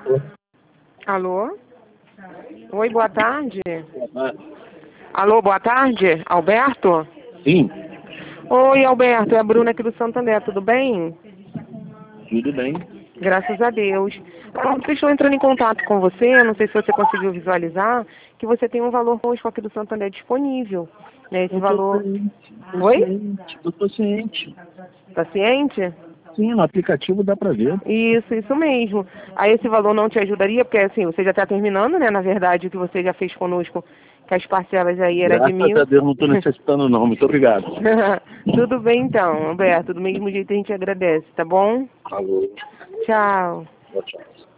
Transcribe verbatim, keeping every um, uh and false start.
Alô? Oi, boa tarde. Alô, boa tarde, Alberto? Sim, Oi, Alberto, é a Bruna aqui do Santander, tudo bem? tudo bem. Graças a Deus. Pronto, estou entrando em contato com você, não sei se você conseguiu visualizar, que você tem um valor conosco aqui do Santander disponível. Né? Esse Eu tô valor... ciente, tô Oi? ciente, eu tô ciente. Tá ciente? Sim, no aplicativo dá pra ver. Isso, isso mesmo. Aí esse valor não te ajudaria, porque assim, você já está terminando, né, na verdade, o que você já fez conosco, que as parcelas aí eram de Graças a mil. Deus não tô necessitando não, muito obrigado. Tudo bem então, Alberto, do mesmo jeito a gente agradece, tá bom? Alô, Tchau. tchau, tchau.